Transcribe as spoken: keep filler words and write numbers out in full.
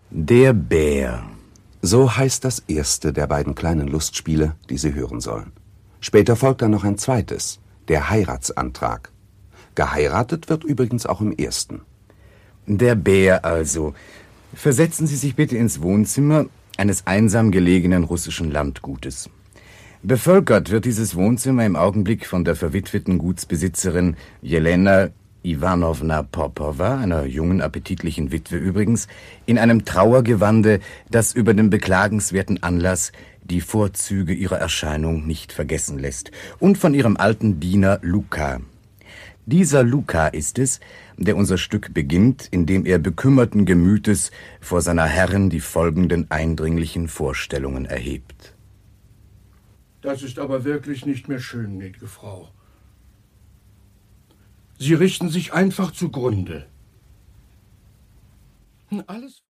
Der Bär. So heißt das erste der beiden kleinen Lustspiele, die Sie hören sollen. Später folgt dann noch ein zweites, der Heiratsantrag. Geheiratet wird übrigens auch im ersten. Der Bär also. Versetzen Sie sich bitte ins Wohnzimmer eines einsam gelegenen russischen Landgutes. Bevölkert wird dieses Wohnzimmer im Augenblick von der verwitweten Gutsbesitzerin Jelena Iwanowna Popowa, einer jungen, appetitlichen Witwe übrigens, in einem Trauergewande, das über den beklagenswerten Anlass die Vorzüge ihrer Erscheinung nicht vergessen lässt, und von ihrem alten Diener Luka. Dieser Luka ist es, der unser Stück beginnt, indem er bekümmerten Gemütes vor seiner Herrin die folgenden eindringlichen Vorstellungen erhebt. Das ist aber wirklich nicht mehr schön, gnädige Frau. Sie richten sich einfach zugrunde. Alles